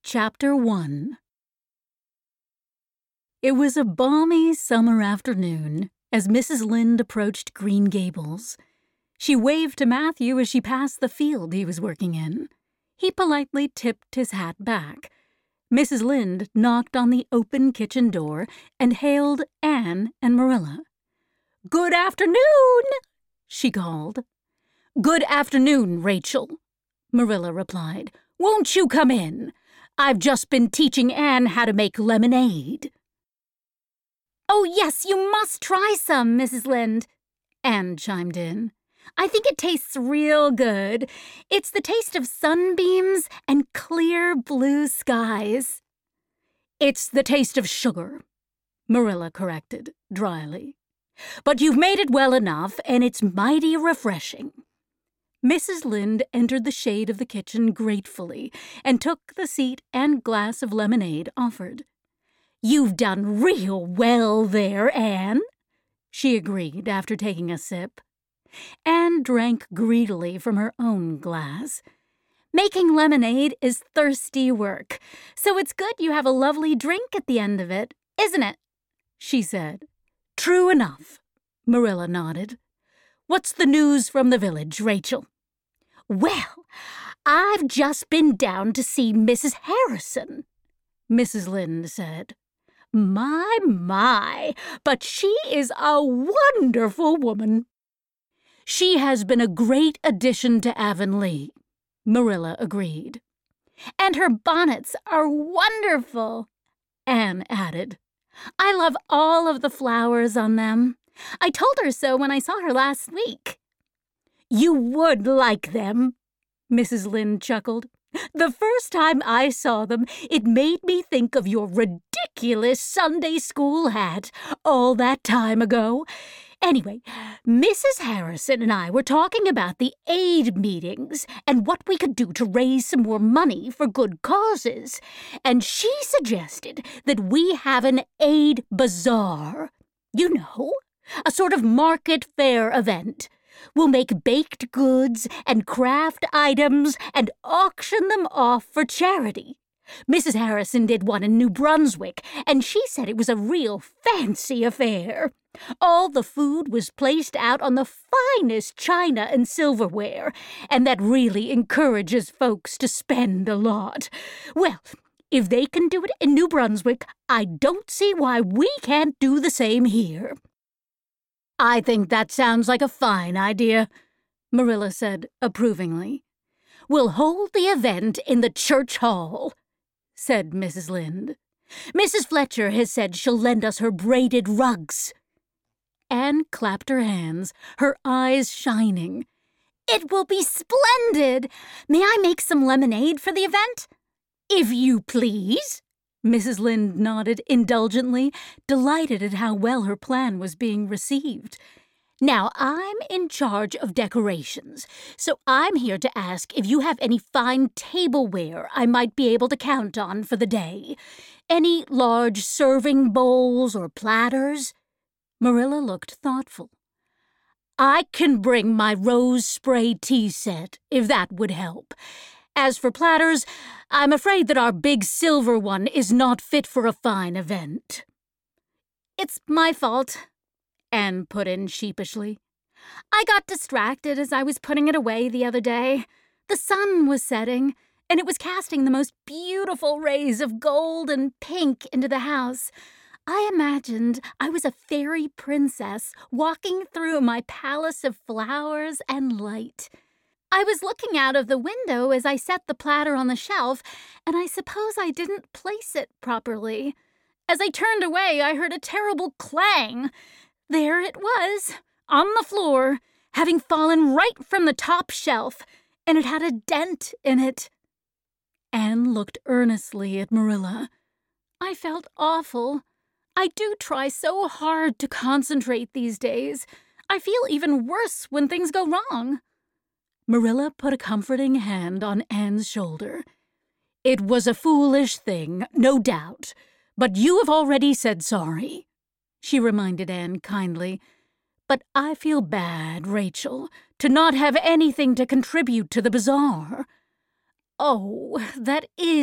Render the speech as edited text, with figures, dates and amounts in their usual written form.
Chapter 1. It was a balmy summer afternoon as Mrs. Lynde approached Green Gables. She waved to Matthew as she passed the field he was working in. He politely tipped his hat back. Mrs. Lynde knocked on the open kitchen door and hailed Anne and Marilla. "Good afternoon," she called. "Good afternoon, Rachel," Marilla replied. "Won't you come in? I've just been teaching Anne how to make lemonade." "Oh, yes, you must try some, Mrs. Lynde," Anne chimed in. "I think it tastes real good. It's the taste of sunbeams and clear blue skies." "It's the taste of sugar," Marilla corrected dryly. "But you've made it well enough, and it's mighty refreshing." Mrs. Lynde entered the shade of the kitchen gratefully and took the seat and glass of lemonade offered. "You've done real well there, Anne," she agreed after taking a sip. Anne drank greedily from her own glass. "Making lemonade is thirsty work, so it's good you have a lovely drink at the end of it, isn't it?" she said. "True enough," Marilla nodded. "What's the news from the village, Rachel?" "Well, I've just been down to see Mrs. Harrison," Mrs. Lynde said. My, but she is a wonderful woman." "She has been a great addition to Avonlea," Marilla agreed. "And her bonnets are wonderful," Anne added. "I love all of the flowers on them. I told her so when I saw her last week." "You would like them," Mrs. Lynde chuckled. "The first time I saw them, it made me think of your ridiculous Sunday school hat all that time ago. Anyway, Mrs. Harrison and I were talking about the aid meetings and what we could do to raise some more money for good causes, and she suggested that we have an aid bazaar. You know, a sort of market fair event. We'll make baked goods and craft items and auction them off for charity. Mrs. Harrison did one in New Brunswick, and she said it was a real fancy affair. All the food was placed out on the finest china and silverware, and that really encourages folks to spend a lot. Well, if they can do it in New Brunswick, I don't see why we can't do the same here." "I think that sounds like a fine idea," Marilla said approvingly. "We'll hold the event in the church hall," said Mrs. Lynde. "Mrs. Fletcher has said she'll lend us her braided rugs." Anne clapped her hands, her eyes shining. "It will be splendid! May I make some lemonade for the event?" "If you please." Mrs. Lynde nodded indulgently, delighted at how well her plan was being received. "Now, I'm in charge of decorations, so I'm here to ask if you have any fine tableware I might be able to count on for the day. Any large serving bowls or platters?" Marilla looked thoughtful. "I can bring my rose spray tea set, if that would help. As for platters, I'm afraid that our big silver one is not fit for a fine event." "It's my fault," Anne put in sheepishly. "I got distracted as I was putting it away the other day. The sun was setting, and it was casting the most beautiful rays of gold and pink into the house. I imagined I was a fairy princess walking through my palace of flowers and light. I was looking out of the window as I set the platter on the shelf, and I suppose I didn't place it properly. As I turned away, I heard a terrible clang. There it was, on the floor, having fallen right from the top shelf, and it had a dent in it." Anne looked earnestly at Marilla. "I felt awful. I do try so hard to concentrate these days. I feel even worse when things go wrong." Marilla put a comforting hand on Anne's shoulder. "It was a foolish thing, no doubt, but you have already said sorry," she reminded Anne kindly. "But I feel bad, Rachel, to not have anything to contribute to the bazaar." "Oh, that is